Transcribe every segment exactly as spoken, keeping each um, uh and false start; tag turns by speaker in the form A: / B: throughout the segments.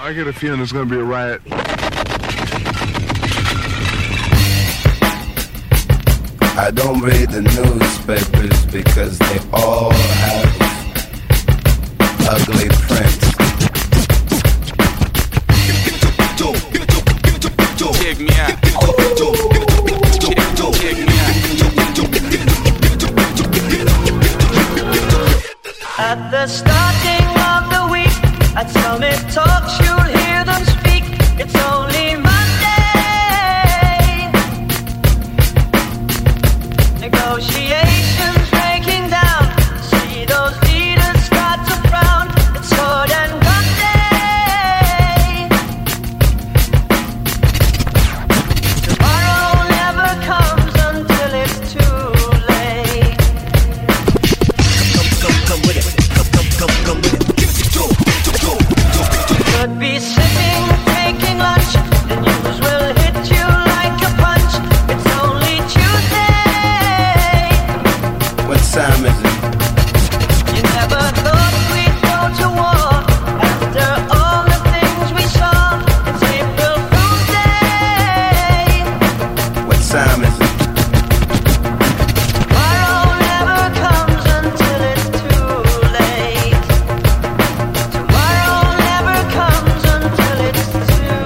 A: I get a feeling there's going to be a riot.
B: I don't read the newspapers because they all have ugly prints.
C: Check me out. Check me out.
D: At the starting of the week, at Summit Talks, you'll hear them speak. It's only Monday. Negotiations breaking down. See those leaders start to frown. It's sword and gun day. Tomorrow never comes until it's too late. Come, come, come with it. Come, come, come, come with it. Could be sitting, taking lunch. The news will hit you like a punch. It's only Tuesday.
B: What time is it?
D: You never thought we'd go to war after all the things we saw. It's April Fool's Day.
B: What time is it?
D: Tomorrow never comes until it's too late. Tomorrow never comes until it's too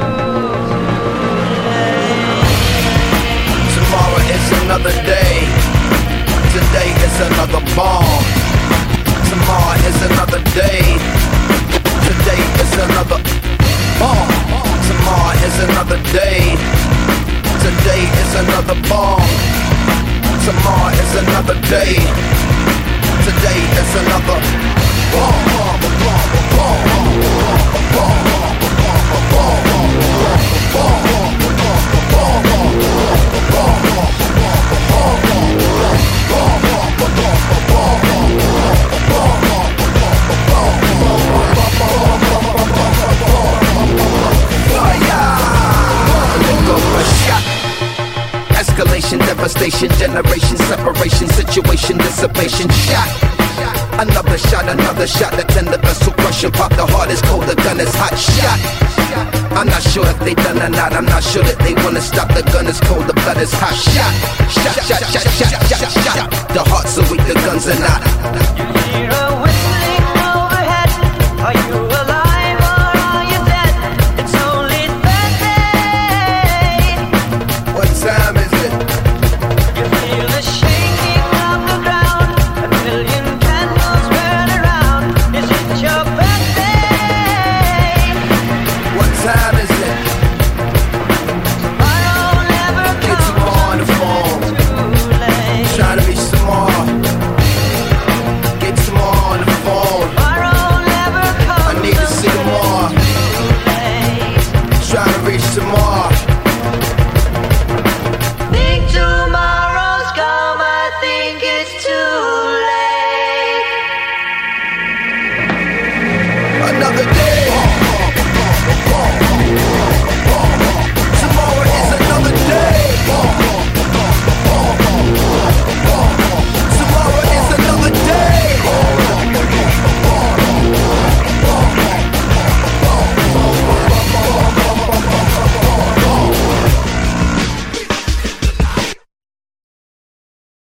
D: late.
B: Tomorrow is another day. Today is another bomb. Tomorrow is another day. Today is another bomb. Tomorrow is another day. Today is another bomb. Tomorrow is another day. Today is another bomb. Bomb, bomb, bomb, bomb, bomb, bomb, escalation, devastation, generation, separation, situation, dissipation, shot. Another shot, another shot, the tender vessel crushing, pop the heart is cold, the gun is hot, shot. I'm not sure if they done or not, I'm not sure that they wanna stop, the gun is cold, the blood is hot, shot. Shot, shot, shot, shot, shot, shot, shot. The hearts are weak, the guns are not.